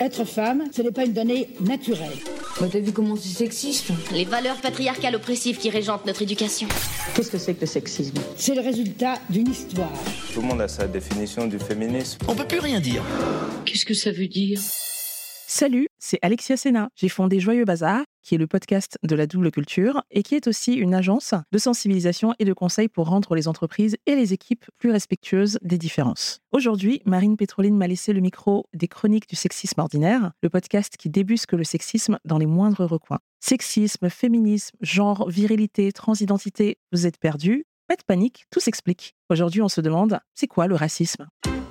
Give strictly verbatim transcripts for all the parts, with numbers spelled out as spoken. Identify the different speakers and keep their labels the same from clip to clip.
Speaker 1: Être femme, ce n'est pas une donnée naturelle.
Speaker 2: Bah t'as vu comment c'est sexiste ?
Speaker 3: Les valeurs patriarcales oppressives qui régentent notre éducation.
Speaker 4: Qu'est-ce que c'est que le sexisme ?
Speaker 1: C'est le résultat d'une histoire.
Speaker 5: Tout le monde a sa définition du féminisme.
Speaker 6: On peut plus rien dire.
Speaker 2: Qu'est-ce que ça veut dire ?
Speaker 7: Salut, c'est Alexia Sena. J'ai fondé Joyeux Bazar, qui est le podcast de la double culture et qui est aussi une agence de sensibilisation et de conseil pour rendre les entreprises et les équipes plus respectueuses des différences. Aujourd'hui, Marine Pétroline m'a laissé le micro des Chroniques du sexisme ordinaire, le podcast qui débusque le sexisme dans les moindres recoins. Sexisme, féminisme, genre, virilité, transidentité, vous êtes perdus ? Pas de panique, tout s'explique. Aujourd'hui, on se demande, c'est quoi le racisme ?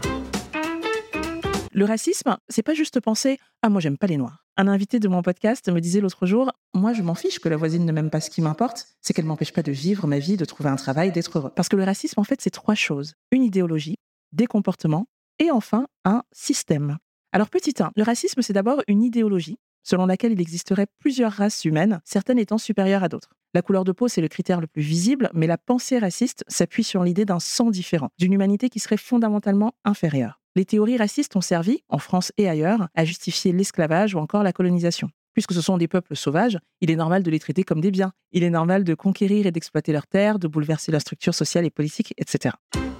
Speaker 7: Le racisme, c'est pas juste penser « Ah, moi, j'aime pas les Noirs ». Un invité de mon podcast me disait l'autre jour « Moi, je m'en fiche que la voisine ne m'aime pas. Ce qui m'importe, c'est qu'elle m'empêche pas de vivre ma vie, de trouver un travail, d'être heureux. » Parce que le racisme, en fait, c'est trois choses. Une idéologie, des comportements et enfin, un système. Alors, petit un, le racisme, c'est d'abord une idéologie selon laquelle il existerait plusieurs races humaines, certaines étant supérieures à d'autres. La couleur de peau, c'est le critère le plus visible, mais la pensée raciste s'appuie sur l'idée d'un sang différent, d'une humanité qui serait fondamentalement inférieure. Les théories racistes ont servi, en France et ailleurs, à justifier l'esclavage ou encore la colonisation. Puisque ce sont des peuples sauvages, il est normal de les traiter comme des biens. Il est normal de conquérir et d'exploiter leurs terres, de bouleverser leur structure sociale et politique, et cetera.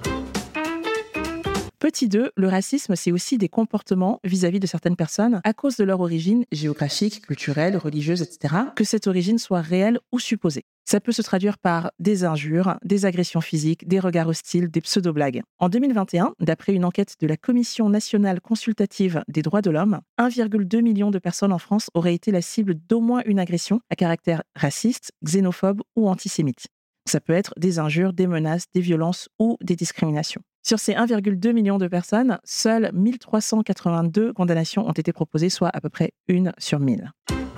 Speaker 7: Petit deux, le racisme, c'est aussi des comportements vis-à-vis de certaines personnes à cause de leur origine géographique, culturelle, religieuse, et cetera, que cette origine soit réelle ou supposée. Ça peut se traduire par des injures, des agressions physiques, des regards hostiles, des pseudo-blagues. En deux mille vingt et un, d'après une enquête de la Commission nationale consultative des droits de l'homme, un virgule deux million de personnes en France auraient été la cible d'au moins une agression à caractère raciste, xénophobe ou antisémite. Ça peut être des injures, des menaces, des violences ou des discriminations. Sur ces un virgule deux million de personnes, seules mille trois cent quatre-vingt-deux condamnations ont été proposées, soit à peu près une sur mille.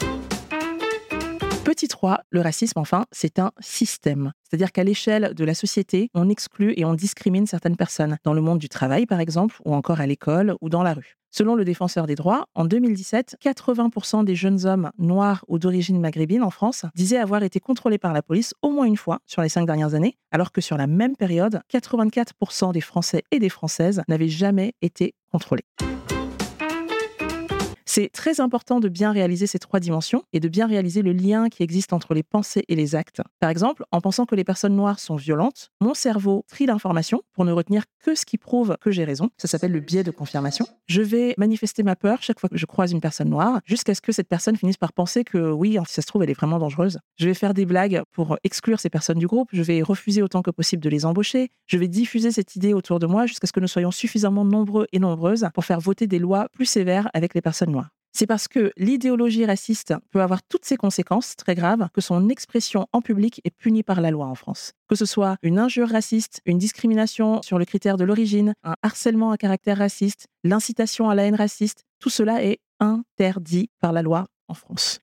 Speaker 7: Petit trois, le racisme, enfin, c'est un système. C'est-à-dire qu'à l'échelle de la société, on exclut et on discrimine certaines personnes, dans le monde du travail par exemple, ou encore à l'école ou dans la rue. Selon le Défenseur des droits, en deux mille dix-sept, quatre-vingts pour cent des jeunes hommes noirs ou d'origine maghrébine en France disaient avoir été contrôlés par la police au moins une fois sur les cinq dernières années, alors que sur la même période, quatre-vingt-quatre pour cent des Français et des Françaises n'avaient jamais été contrôlés. C'est très important de bien réaliser ces trois dimensions et de bien réaliser le lien qui existe entre les pensées et les actes. Par exemple, en pensant que les personnes noires sont violentes, mon cerveau trie l'information pour ne retenir que ce qui prouve que j'ai raison. Ça s'appelle le biais de confirmation. Je vais manifester ma peur chaque fois que je croise une personne noire, jusqu'à ce que cette personne finisse par penser que oui, si ça se trouve, elle est vraiment dangereuse. Je vais faire des blagues pour exclure ces personnes du groupe, je vais refuser autant que possible de les embaucher, je vais diffuser cette idée autour de moi jusqu'à ce que nous soyons suffisamment nombreux et nombreuses pour faire voter des lois plus sévères avec les personnes noires. C'est parce que l'idéologie raciste peut avoir toutes ces conséquences très graves que son expression en public est punie par la loi en France. Que ce soit une injure raciste, une discrimination sur le critère de l'origine, un harcèlement à caractère raciste, l'incitation à la haine raciste, tout cela est interdit par la loi en France.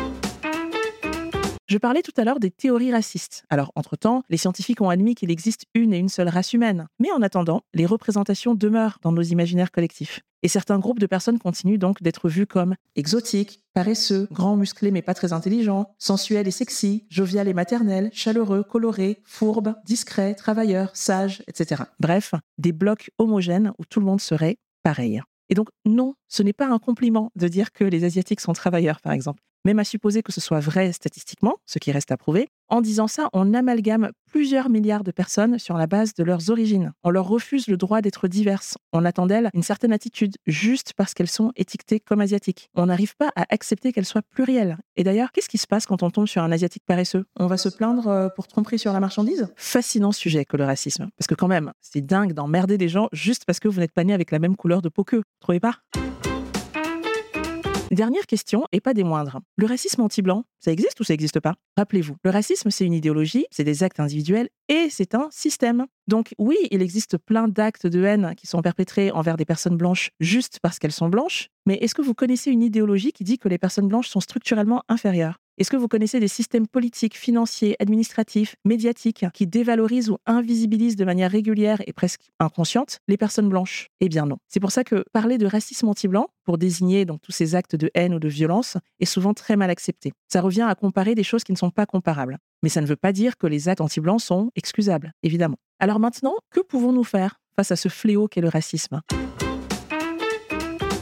Speaker 7: Je parlais tout à l'heure des théories racistes. Alors, entre-temps, les scientifiques ont admis qu'il existe une et une seule race humaine. Mais en attendant, les représentations demeurent dans nos imaginaires collectifs. Et certains groupes de personnes continuent donc d'être vus comme exotiques, paresseux, grands, musclés mais pas très intelligents, sensuels et sexy, jovial et maternels, chaleureux, colorés, fourbes, discrets, travailleurs, sages, et cetera. Bref, des blocs homogènes où tout le monde serait pareil. Et donc, non, ce n'est pas un compliment de dire que les Asiatiques sont travailleurs, par exemple. Même à supposer que ce soit vrai statistiquement, ce qui reste à prouver, en disant ça, on amalgame plusieurs milliards de personnes sur la base de leurs origines. On leur refuse le droit d'être diverses. On attend d'elles une certaine attitude juste parce qu'elles sont étiquetées comme asiatiques. On n'arrive pas à accepter qu'elles soient plurielles. Et d'ailleurs, qu'est-ce qui se passe quand on tombe sur un asiatique paresseux ? On va se plaindre pour tromperie sur la marchandise ? Fascinant sujet que le racisme. Parce que quand même, c'est dingue d'emmerder des gens juste parce que vous n'êtes pas nés avec la même couleur de peau qu'eux. Vous trouvez pas ? Dernière question, et pas des moindres. Le racisme anti-blanc, ça existe ou ça n'existe pas ? Rappelez-vous, le racisme, c'est une idéologie, c'est des actes individuels et c'est un système. Donc oui, il existe plein d'actes de haine qui sont perpétrés envers des personnes blanches juste parce qu'elles sont blanches, mais est-ce que vous connaissez une idéologie qui dit que les personnes blanches sont structurellement inférieures ? Est-ce que vous connaissez des systèmes politiques, financiers, administratifs, médiatiques qui dévalorisent ou invisibilisent de manière régulière et presque inconsciente les personnes blanches ? Eh bien non. C'est pour ça que parler de racisme anti-blanc, pour désigner donc tous ces actes de haine ou de violence, est souvent très mal accepté. Ça revient à comparer des choses qui ne sont pas comparables. Mais ça ne veut pas dire que les actes anti-blancs sont excusables, évidemment. Alors maintenant, que pouvons-nous faire face à ce fléau qu'est le racisme ?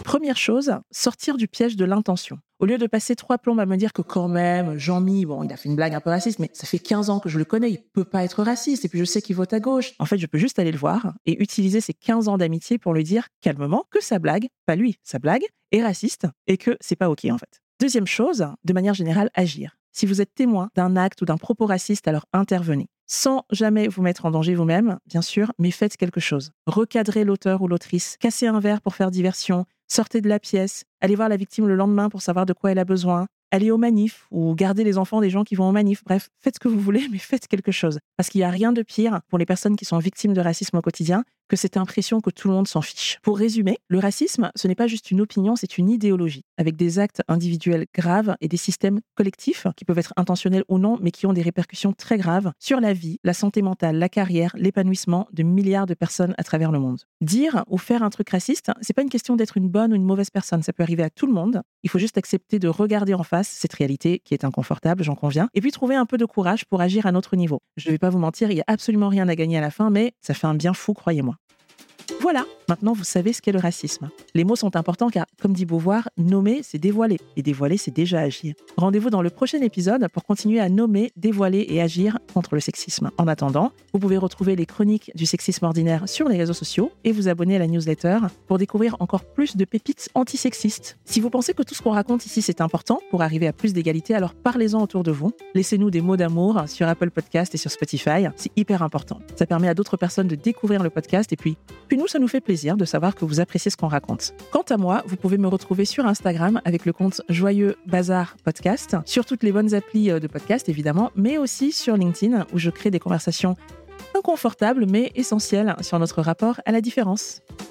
Speaker 7: Première chose, sortir du piège de l'intention. Au lieu de passer trois plombes à me dire que quand même, Jean-Mi, bon, il a fait une blague un peu raciste, mais ça fait quinze ans que je le connais, il peut pas être raciste, et puis je sais qu'il vote à gauche. En fait, je peux juste aller le voir et utiliser ces quinze ans d'amitié pour lui dire calmement que sa blague, pas lui, sa blague, est raciste et que c'est pas OK en fait. Deuxième chose, de manière générale, agir. Si vous êtes témoin d'un acte ou d'un propos raciste, alors intervenez. Sans jamais vous mettre en danger vous-même, bien sûr, mais faites quelque chose. Recadrez l'auteur ou l'autrice, cassez un verre pour faire diversion, sortez de la pièce, allez voir la victime le lendemain pour savoir de quoi elle a besoin, allez aux manifs ou gardez les enfants des gens qui vont aux manifs. Bref, faites ce que vous voulez, mais faites quelque chose. Parce qu'il n'y a rien de pire pour les personnes qui sont victimes de racisme au quotidien que cette impression que tout le monde s'en fiche. Pour résumer, le racisme, ce n'est pas juste une opinion, c'est une idéologie, avec des actes individuels graves et des systèmes collectifs qui peuvent être intentionnels ou non, mais qui ont des répercussions très graves sur la vie, la santé mentale, la carrière, l'épanouissement de milliards de personnes à travers le monde. Dire ou faire un truc raciste, c'est pas une question d'être une bonne ou une mauvaise personne, ça peut arriver à tout le monde. Il faut juste accepter de regarder en face cette réalité qui est inconfortable, j'en conviens, et puis trouver un peu de courage pour agir à notre niveau. Je ne vais pas vous mentir, il n'y a absolument rien à gagner à la fin, mais ça fait un bien fou, croyez-moi. Voilà, maintenant vous savez ce qu'est le racisme. Les mots sont importants car, comme dit Beauvoir, nommer c'est dévoiler, et dévoiler c'est déjà agir. Rendez-vous dans le prochain épisode pour continuer à nommer, dévoiler et agir contre le sexisme. En attendant, vous pouvez retrouver les chroniques du sexisme ordinaire sur les réseaux sociaux et vous abonner à la newsletter pour découvrir encore plus de pépites antisexistes. Si vous pensez que tout ce qu'on raconte ici c'est important pour arriver à plus d'égalité, alors parlez-en autour de vous. Laissez-nous des mots d'amour sur Apple Podcast et sur Spotify, c'est hyper important. Ça permet à d'autres personnes de découvrir le podcast et puis, puis nous, ça nous fait plaisir de savoir que vous appréciez ce qu'on raconte. Quant à moi, vous pouvez me retrouver sur Instagram avec le compte Joyeux Bazar Podcast, sur toutes les bonnes applis de podcast évidemment, mais aussi sur LinkedIn où je crée des conversations inconfortables mais essentielles sur notre rapport à la différence.